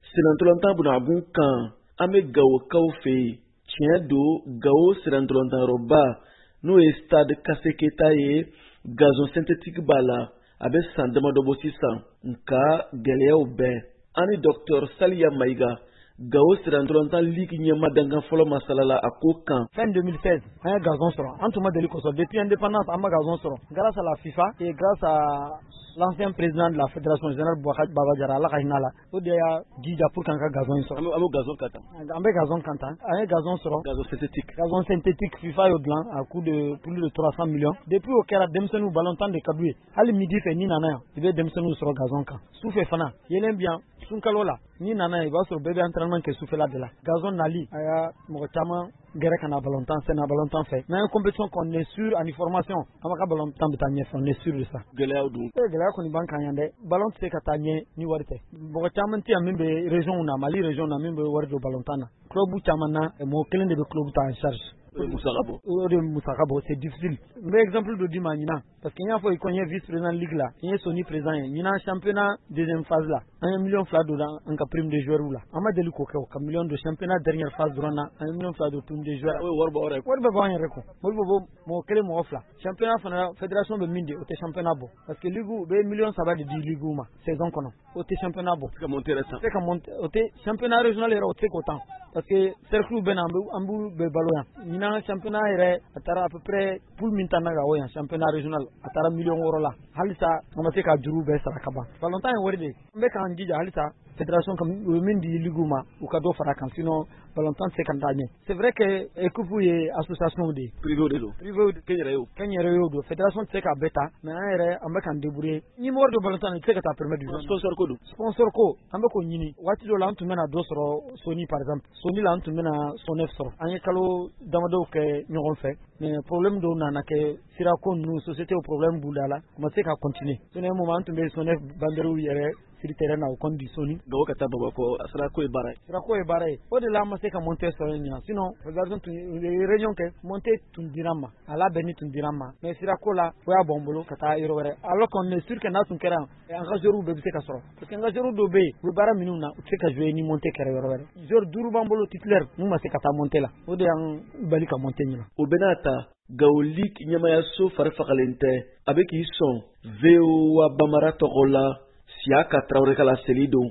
Senantolanta bunagun kan an bɛ Gawokaw fɛ yen tiɲɛ don Gawo senantolantanyɔrɔba n'o ye stade Kase Keta ye gazon synthétique b'a la a bɛ san damadɔ bɔ sisan nka gɛlɛyaw bɛɛ an ni Dr Saliya Mayiga Gawo senantolantan ligue ɲɛma dankan fɔlɔ masalala a ko kan. Fin 2016 an ye gazon sɔrɔ an tun ma deli kosɔn depuis indépendance an ma gazon sɔrɔ grâce à la FIFA et grâce à l'ancien président de la fédération générale Baba Jara ala ka hinɛ la o de y'a jija pour qu'an ka gazon in sɔrɔ. An bɛ gazon kan tan. An bɛ gazon kan tan an ye gazon sɔrɔ. Gazon synthétique FIFA y'o dilan à coût de plus de 300 millions. Depuis o kɛra denmisɛnninw ballontan de ka d'u ye hali midi fɛ n'i nana yan i bɛ denmisɛnninw sɔrɔ gazon kan sufɛ fana yelen bi yan sunkalo la n'i nana yan i b'a sɔrɔ bɛɛ bɛ entraînement kɛ sufɛla de la gazon nali a y'a mɔgɔ caman gɛrɛ ka na ballontan sɛnɛ ballontan fɛ n'an ye compétition kɔni on est sûr ani formation an b'a ka ballontan bɛ taa ɲɛfɛ on est sûr de ça. Gɛlɛyaw dun. Gɛlɛya kɔni b'an kan yan dɛ ballon tɛ se ka taa ɲɛ ni wari tɛ mɔgɔ caman tɛ yan min bɛ région na Mali région na min bɛ wari don ballontan na club caman na mɔgɔ kelen de bɛ club ta en charge. O de musaka bɔ c'est difficile n bɛ exemple dɔ d'i ma ɲinan parce que n y'a fɔ i ko n ye vice président ligue la n ye Soni président ye ɲinan championnat deuxième phase la an ye million 2 don an ka prime de joueur la an ma deli k'o kɛ o ka million don championnat dernière phase dɔrɔn na an ye million 2 don prime de joueur wari bɛ bɔ an yɛrɛ kɔ wari bɛ bɔ mɔgɔ kelen mɔgɔ 2 championnat fana fédération bɛ min di o tɛ championnat bɔ parce que ligue u bɛ million 3 de di ligue ma saison kɔnɔ o tɛ championnat bɔ o tɛ championnat régional yɛrɛ o tɛ k'o tan parce que cercle bɛ na an b'u bɛ balo yan ɲinan championnat yɛrɛ a taara à peu près poule min tan na ka o yan championnat régional a taara million 6 la halisa an ma se ka juru bɛɛ sara ka ban ballontan ye wari de n bɛ k'an jija halisa fédération ka min di ligue ma u ka dɔ fara kan sinon ballontan tɛ se ka taa ɲɛ c'est vrai que équipe ye association de privé de don kɛnyɛrɛ y'o don fédération tɛ se ka bɛɛ ta mais an yɛrɛ an bɛ k'an débrouiller ni wari don ballontan i tɛ se ka taa permettre sponsor ko an bɛ k'o ɲini waati dɔ la an tun bɛna dɔ sɔrɔ Soni par exemple Soni la an tun bɛna Sonef sɔrɔ an ye kalo damadɔw kɛ ɲɔgɔn fɛ mais problème dɔw nana kɛ sirako ninnu société o problème b'u da la u ma se ka continuer sinon moment an tun bɛ Sonef banderow yɛrɛ siri terrain na o kɔni di Soni Gawo ka taa Bamakɔ sirako ye baara ye o de la an ma se ka monter sɔrɔ ɲinan sinon fédération tun réunion kɛ monter tun dira n ma a labɛnni tun dira n ma mais sirako la o y'a bɔ n bolo ka taa yɔrɔ wɛrɛ alors qu'on est sûr que n'a tun kɛra an ka joueurs bɛɛ bɛ se ka sɔrɔ parce que an ka joueurs dɔw bɛ yen u bɛ baara minnu na u tɛ se ka jouer ni monter kɛra yɔrɔ wɛrɛ joueur 5 b'an bolo titulaire n'u ma se ka taa monter la o de y'an bali ka monter ɲinan. O bɛ n'a ta Gawo Ligue ɲɛmayaso fari fagalen tɛ a bɛ k'i sɔn VOA Bambara tɔgɔ la Siyaka Tarawele ka laseli don